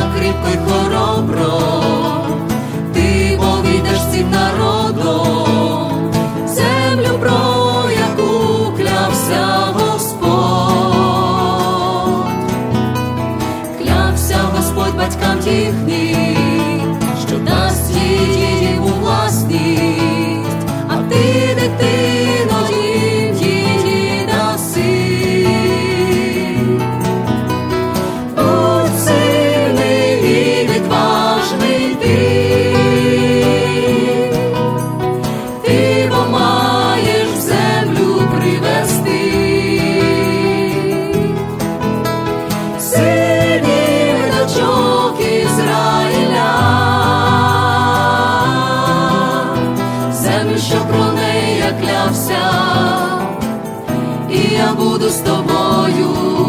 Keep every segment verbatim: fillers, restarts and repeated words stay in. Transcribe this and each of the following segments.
так кріпко й хоробро, ти повійдеш цим народом, землю, про яку клявся Господь. Клявся Господь батькам їхнім, що дасть їм у власність, а ти, дитино, їм її даси. Будь сильний і відважний ти, ти бо маєш в землю привести синів дочок Ізраїля, землю, що про неї я клявся, і я буду з тобою.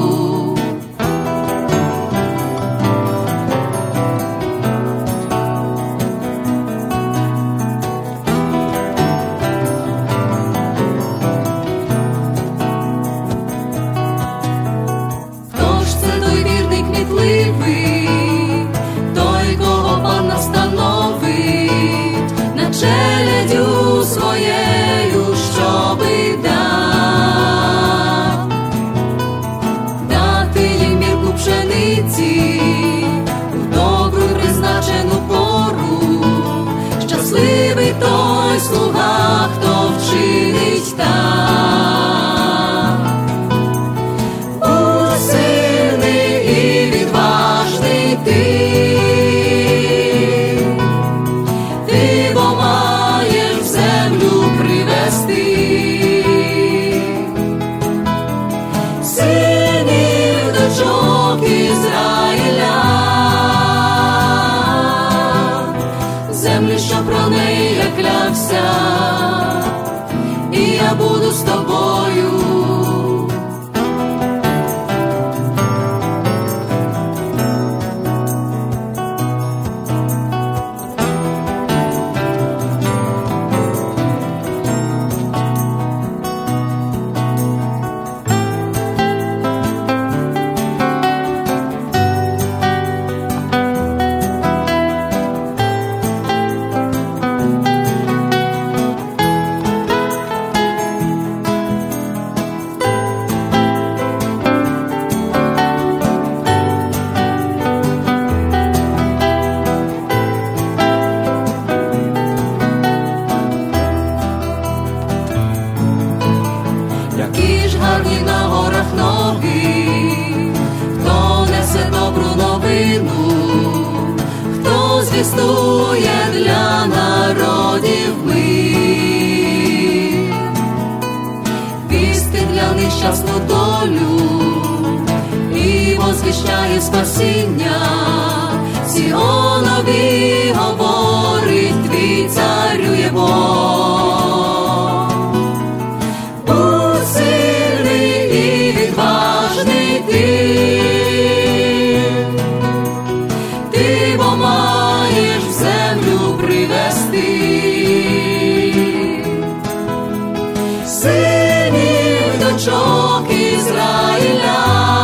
Хто ж це той вірний, кмітливий, той, кого Пан настановить на челядю своєю, щоби дав, дати їм мірку пшениці у добру й призначену пору. Щасливий той слуга, хто вчинить так. Будь сильний і відважний ти, ти бо маєш в землю привести синів дочок Ізраїля, землю, що про неї я клявся, і я буду з тобою. Які ж гарні на горах ноги, хто несе добру новину, хто звістує для народів мир, вісти для них щасну долю і возвіщає спасіння. Сіонові говорить, твій царює Бог. Будь сильний і відважний ти, ти бо маєш в землю привести синів дочок Ізраїля,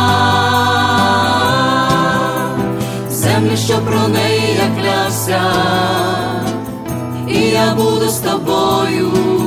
землю, що про неї я клявся, і я буду з тобою.